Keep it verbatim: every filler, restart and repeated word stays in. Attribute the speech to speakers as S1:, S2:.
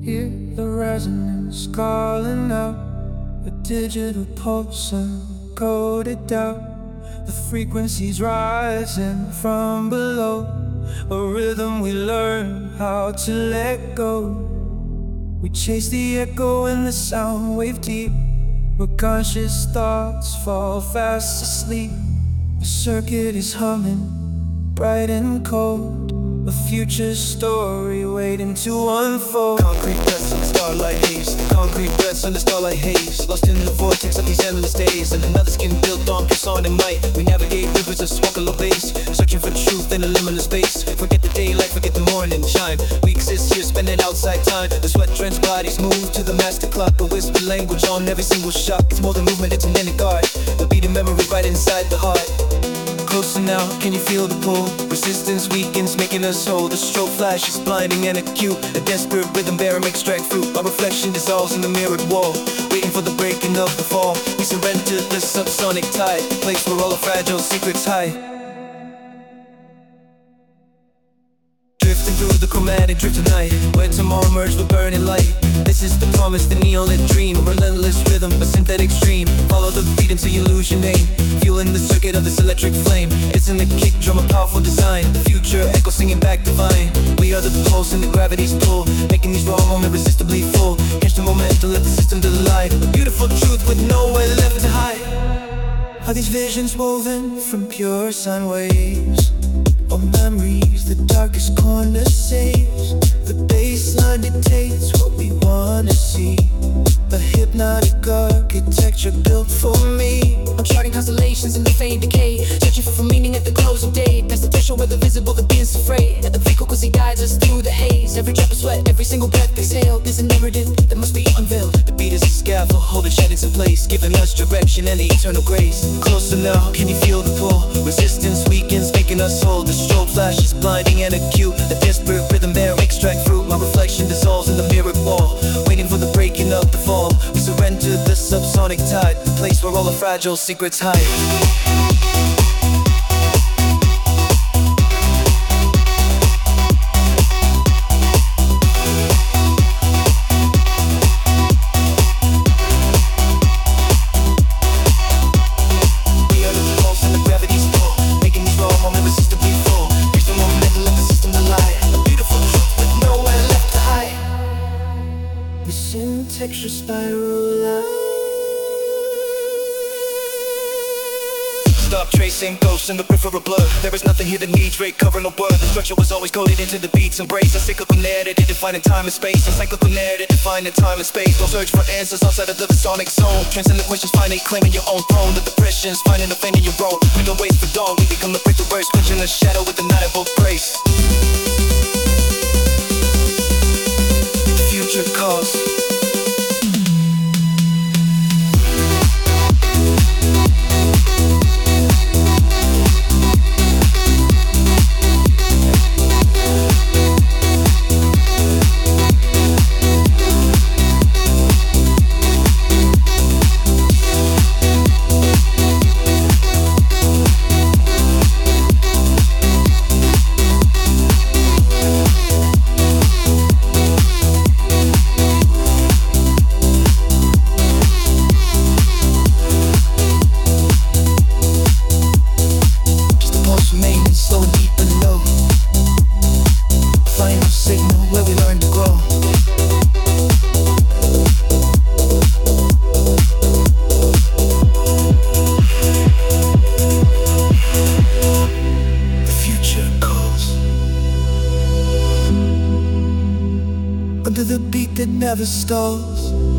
S1: Hear the resonance calling out, a digital pulse encoded out. The frequencies rising from below, a rhythm we learn how to let go. We chase the echo in the sound wave deep, where conscious thoughts fall fast asleep. The circuit is humming, bright and cold, a future story waiting to unfold.
S2: Concrete breaths on the starlight haze, concrete breaths on the starlight haze. Lost in the vortex of these endless days, and another skin built on pure song and might. We navigate rivers of smoke and low bass, searching for the truth in a limitless space. Forget the daylight, forget the morning shine. We exist here, spending outside time. The sweat drenched bodies move to the master clock, a whispered language on every single shock. It's more than movement, it's an inner guard, the beating memory right inside the heart. Closer now, can you feel the pull? Resistance weakens, making us whole. The strobe flash is blinding and acute, a desperate rhythm bearer makes strike fruit. Our reflection dissolves in the mirrored wall, waiting for the breaking of the fall. We surrender to the subsonic tide, a place where all the fragile secrets hide. Drifting through the chromatic drift tonight, where tomorrow merged with burning light. This is the promise, the neon-lit dream, a relentless rhythm, a synthetic stream. Follow the beat until you lose your name, fueling the circuit of this electric flame. It's in the kick drum, a powerful design, the future echo singing back divine. We are the pulse and the gravity's pull, making these raw moments irresistibly full. Catch the momentum, let the system delight, a beautiful truth with nowhere left to hide. Are these visions woven from pure sound waves, or memories the darkest corner saves? The baseline dictates what we wanna see, a hypnotic architecture built for me.
S3: I'm charting constellations in the fade decay, searching for meaning at the close of day. Past the threshold where the visible, the being's afraid, and the frequency guides us through the haze. Every drop of sweat, every single breath exhaled is a narrative that must be unveiled.
S2: The beat is a scaffold, holding shadows in place, giving us direction and the eternal grace. Closer now, can you feel the pull? Resistance weakens, making us whole. The strobe flash is blinding and acute, a desperate rhythm bearer makes strike fruit. My reflection dissolves in the mirrored wall, waiting for the breaking of the fall. We surrender to the subsonic tide, the place where all the fragile secrets hide.
S1: Texture spiral line.
S2: Stop tracing ghosts in the peripheral blur. There is nothing here that needs rate cover, no blur. The structure was always coded into the beats embrace. A cyclical narrative defining time and space. A cyclical narrative defining time and space. Don't search for answers outside of the sonic zone. Transcendent questions finding, claiming your own throne. The depressions finding a fame in your role. We don't wait for dawn, we become the break the verse, quenching the shadow with the night of both grace. The future calls.
S1: Under the beat that never stalls,